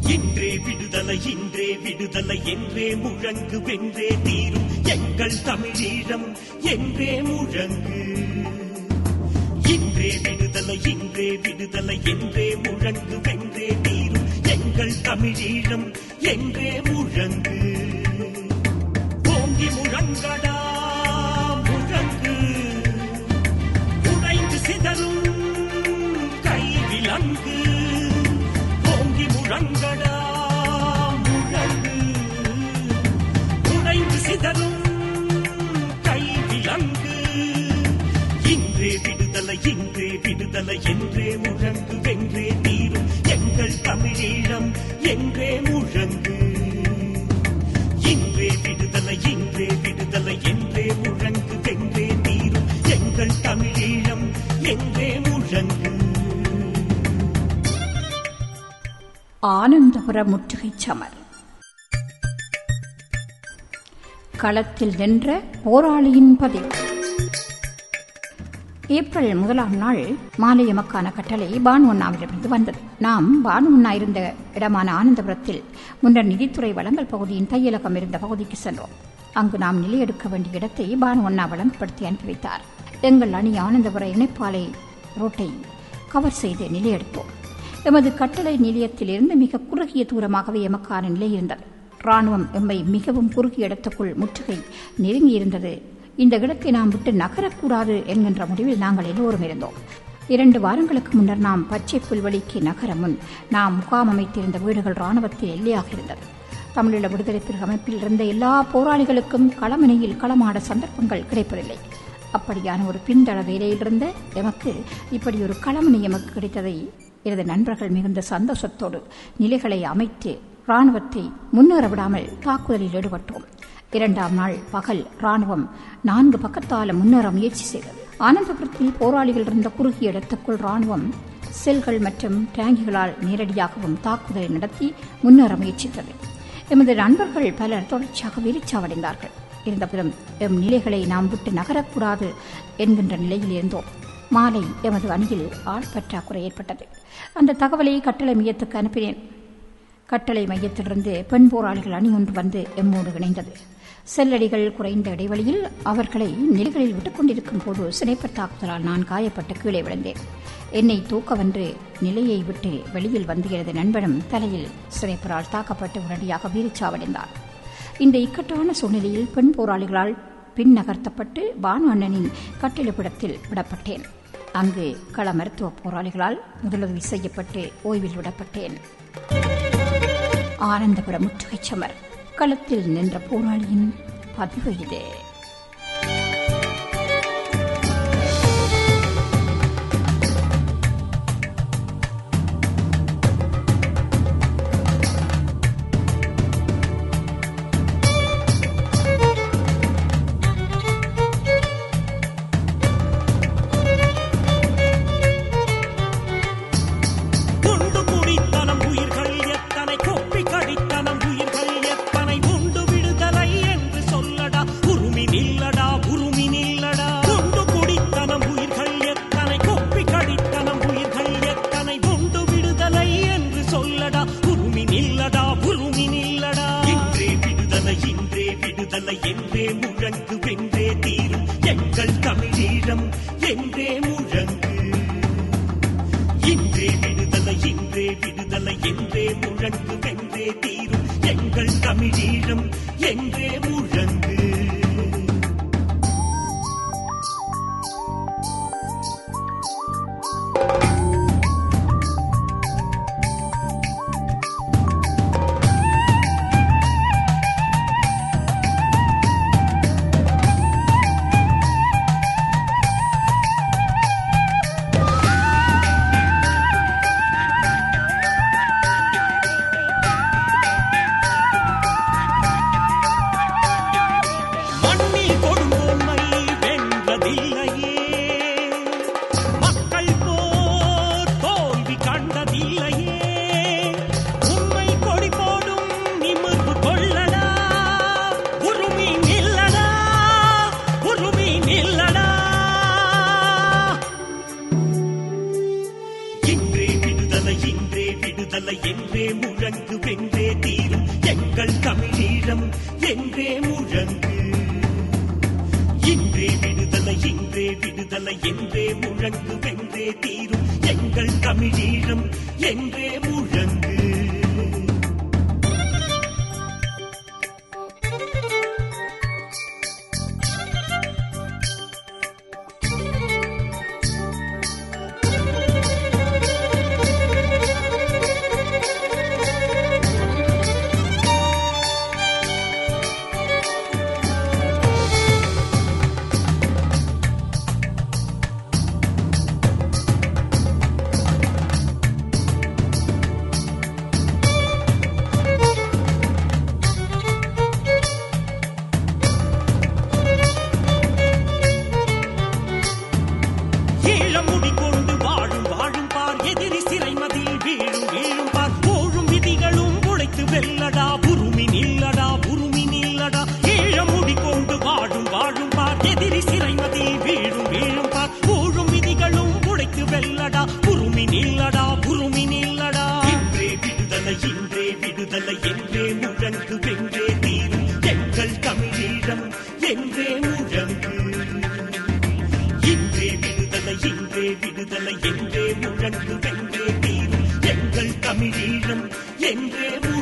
இன்றே விடுதலை இன்றே விடுதலை என்றே முழங்கு வென்றே தீரும் எங்கள் தமிழீழம் என்றே முழங்கு. இன்றே விடுதலை இன்றே விடுதலை என்றே முழங்கு வென்றே தீரும் எங்கள் தமிழீழம் என்றே முழங்கு. ஓங்கி முழங்கடா முழங்கு, உடைந்து சிதறும் கைவிலங்கு. ஓங்கி முழங்கடா முழங்கு, உடைந்து சிதறும் கைவிலங்கு. இன்றே விடுதலை இன்றே விடுதலை என்றே முழங்கு வென்றே தீரும் எங்கள் தமிழீழம் என்றே முழங்கு. இன்றே விடுதலை இன்றே விடுதலை என்றே முழங்கு வென்றே தீரும் எங்கள் தமிழீழம் என்றே முழங்கு. ஆனந்தபுர முற்றுகை சமர். களத்தில் நின்ற போராளியின் பதிவு. ஏப்ரல் 1ஆம் நாள் மாலை எமக்கான கட்டளை பானுவண்ணாவிலிருந்து வந்தது. நாம் பானுவண்ணா இருந்த இடமான ஆனந்தபுரத்தில் முன்னர் நிதித்துறை வழங்கல் பகுதியின் தையலகம் இருந்த பகுதிக்கு சென்றோம். அங்கு நாம் நிலையெடுக்க வேண்டிய இடத்தை பானுவண்ணா வழங்கப்படுத்தி அனுப்பி வைத்தார். எங்கள் அணி ஆனந்தபுர இணைப்பாலை ரோட்டை கவர் செய்து நிலையெடுத்தோம். எமது கட்டளை நிலையத்திலிருந்து மிக குறுகிய தூரமாகவே எமக்கான நிலை இருந்தது. ராணுவம் எம்மை மிகவும் குறுகிய இடத்துக்குள் முற்றுகை நெருங்கியிருந்தது. இந்த இடத்தை நாம் விட்டு நகரக்கூடாது என்கின்ற முடிவில் நாங்கள் எல்லோரும் இருந்தோம். 2 வாரங்களுக்கு முன்னர் நாம் பச்சை புல்வெளிக்கு நகர முன் நாம் முகாம் அமைத்திருந்த வீடுகள் ராணுவத்தில் எல்லையாக இருந்தது. தமிழீழ விடுதலை புலிகள் அமைப்பில் இருந்த எல்லா போராளிகளுக்கும் களமனையில் களமாட சந்தர்ப்பங்கள் கிடைப்பதில்லை. அப்படியான ஒரு பின்தள வேலையில் இருந்த எமக்கு இப்படி ஒரு களமனை எமக்கு கிடைத்ததை எனது நண்பர்கள் மிகுந்த சந்தோஷத்தோடு நிலைகளை அமைத்து ராணுவத்தை முன்னேற விடாமல் தாக்குதலில் ஈடுபட்டோம். 2ஆம் நாள் பகல் ராணுவம் 4 பக்கத்தால முன்னேற முயற்சி செய்தது. ஆனந்தபுரத்தில் போராளிகள் இருந்த குறுகிய இடத்துக்குள் ராணுவம் செல்கள் மற்றும் டேங்கிகளால் நேரடியாகவும் தாக்குதலை நடத்தி முன்னேற முயற்சித்தது. எமது நண்பர்கள் பலர் தொடர்ச்சியாக வீழ்ச்சியடைந்தார்கள். இருந்தபோதும் எம் நிலைகளை நாம் விட்டு நகரக்கூடாது என்கின்ற நிலையில் இருந்தோம். மாலை எமது அணியில் ஆள் பற்றாக்குறை ஏற்பட்டது. அந்த தகவலை கட்டளை மையத்துக்கு அனுப்பினேன். கட்டளை மையத்திலிருந்து பெண் போராளிகள் அணி ஒன்று வந்து எம்மோடு இணைந்தது. செல்லடிகள் குறைந்த இடைவெளியில் அவர்களை நிலைகளில் விட்டுக் கொண்டிருக்கும் போது சினைப்பர் தாக்குதலால் நான் காயப்பட்டு கீழே விழுந்தேன். என்னை தூக்கவென்று நிலையை விட்டு வெளியில் வந்து எனது நண்பனும் தலையில் சினைப்பரால் தாக்கப்பட்டு உடனடியாக வீழ்ச்சியடைந்தார். இந்த இக்கட்டான சூழ்நிலையில் பெண் போராளிகளால் பின் நகர்த்தப்பட்டு பானு அண்ணனின் கட்டிலப்பிடத்தில் விடப்பட்டேன். அங்கு கள மருத்துவ போராளிகளால் முதலுதவி செய்யப்பட்டு ஓய்வில் விடப்பட்டேன். ஆனந்தபுர முற்றுகை சமர். களத்தில் நின்ற போராளியின் பதிவு இது. என்றே முழங்கு வென்றே தீரும் எங்கள் தமிழீழம் என்றே முழங்கு. இன்றே விடுதலை இன்றே விடுதலை என்றே முழங்கு வென்றே தீரும் எங்கள் தமிழீழம் என்றே முழங்கு. விடுதலை என்றே முழங்கு வென்றே தீரும் எங்கள் தமிழீழம் என்றே முழங்கு. இன்றே விடுதலை இன்றே விடுதலை என்றே முழங்கு வென்றே தீரும் எங்கள் தமிழீழம் என்றே முழங்கு. வெல்லடா புருமி நில்லடா புருமி நில்லடா ஈழமுடி கொண்டு வாழும் வாழும் பார் எதிரி சிறைமதில் வீழும் வீழும் பார் ஊழும் விதிகளும் உடைத்து வெல்லடா புருமி நில்லடா புருமி நில்லடா. இன்றே விடுதலை இன்றே விடுதலை என்றே முழங்கு வென்றே தீரும் எங்கள் தமிழீழம் என்றே முழங்கு. இன்றே விடுதலை இன்றே விடுதலை என்றே முழங்கு வென்றே தீரும் எங்கள் தமிழீழம் என்றே